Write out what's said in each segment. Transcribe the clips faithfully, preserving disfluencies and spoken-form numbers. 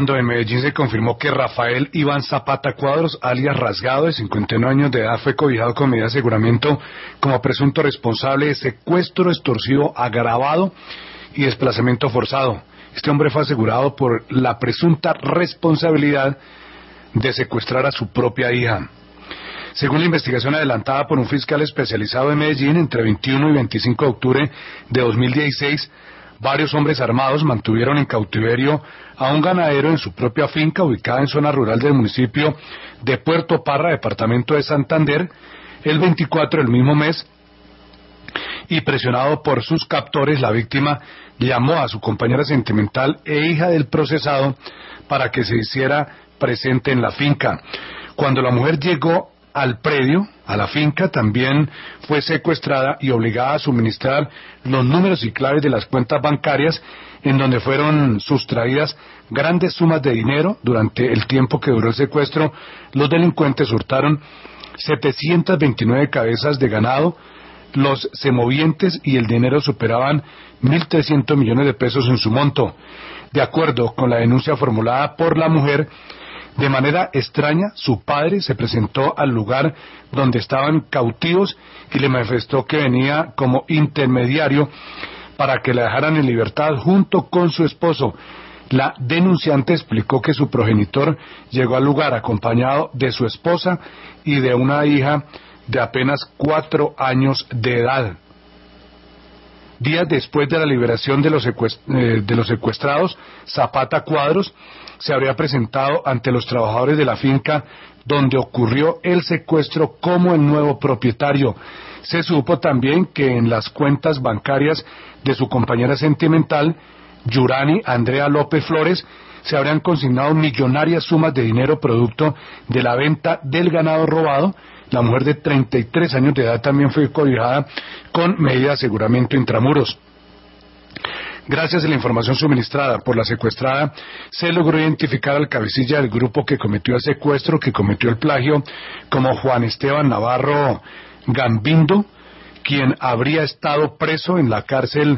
En Medellín se confirmó que Rafael Iván Zapata Cuadros, alias Rasgado, de cincuenta y nueve años de edad, fue cobijado con medida de aseguramiento como presunto responsable de secuestro extorsivo agravado y desplazamiento forzado. Este hombre fue asegurado por la presunta responsabilidad de secuestrar a su propia hija. Según la investigación adelantada por un fiscal especializado en Medellín, entre veintiuno y veinticinco de octubre de dos mil dieciséis, varios hombres armados mantuvieron en cautiverio a un ganadero en su propia finca ubicada en zona rural del municipio de Puerto Parra, departamento de Santander, el veinticuatro del mismo mes, y presionado por sus captores, la víctima llamó a su compañera sentimental e hija del procesado para que se hiciera presente en la finca. Cuando la mujer llegó al predio, a la finca, también fue secuestrada y obligada a suministrar los números y claves de las cuentas bancarias en donde fueron sustraídas grandes sumas de dinero. Durante el tiempo que duró el secuestro, los delincuentes hurtaron setecientas veintinueve cabezas de ganado, los semovientes y el dinero superaban mil trescientos millones de pesos en su monto. De acuerdo con la denuncia formulada por la mujer, de manera extraña, su padre se presentó al lugar donde estaban cautivos y le manifestó que venía como intermediario para que la dejaran en libertad junto con su esposo. La denunciante explicó que su progenitor llegó al lugar acompañado de su esposa y de una hija de apenas cuatro años de edad. Días después de la liberación de los, secuest- eh, de los secuestrados, Zapata Cuadros se habría presentado ante los trabajadores de la finca donde ocurrió el secuestro como el nuevo propietario. Se supo también que en las cuentas bancarias de su compañera sentimental, Yurani Andrea López Flores, se habrían consignado millonarias sumas de dinero producto de la venta del ganado robado. La mujer de treinta y tres años de edad también fue cobijada con medida de aseguramiento intramuros. Gracias a la información suministrada por la secuestrada, se logró identificar al cabecilla del grupo que cometió el secuestro, que cometió el plagio, como Juan Esteban Navarro Gambindo, quien habría estado preso en la cárcel,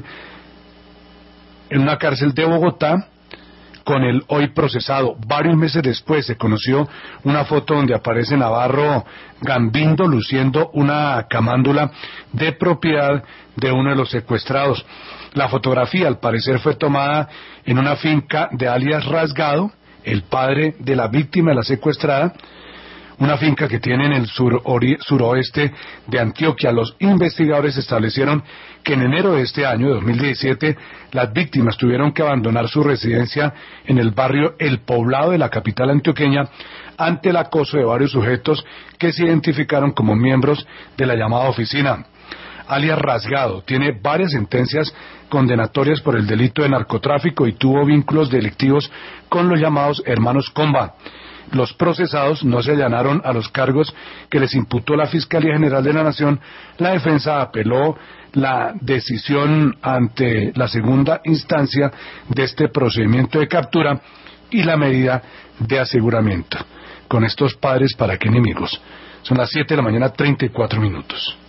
en una cárcel de Bogotá, con el hoy procesado. Varios meses después se conoció una foto donde aparece Navarro Gambindo luciendo una camándula de propiedad de uno de los secuestrados. La fotografía, al parecer, fue tomada en una finca de alias Rasgado, el padre de la víctima de la secuestrada, una finca que tiene en el sur, ori, suroeste de Antioquia. Los investigadores establecieron que en enero de este año, dos mil diecisiete, las víctimas tuvieron que abandonar su residencia en el barrio El Poblado de la capital antioqueña ante el acoso de varios sujetos que se identificaron como miembros de la llamada oficina. Alias Rasgado tiene varias sentencias condenatorias por el delito de narcotráfico y tuvo vínculos delictivos con los llamados hermanos Comba. Los procesados no se allanaron a los cargos que les imputó la Fiscalía General de la Nación. La defensa apeló la decisión ante la segunda instancia de este procedimiento de captura y la medida de aseguramiento. Con estos padres, ¿para qué enemigos? Son las siete de la mañana, treinta y cuatro minutos.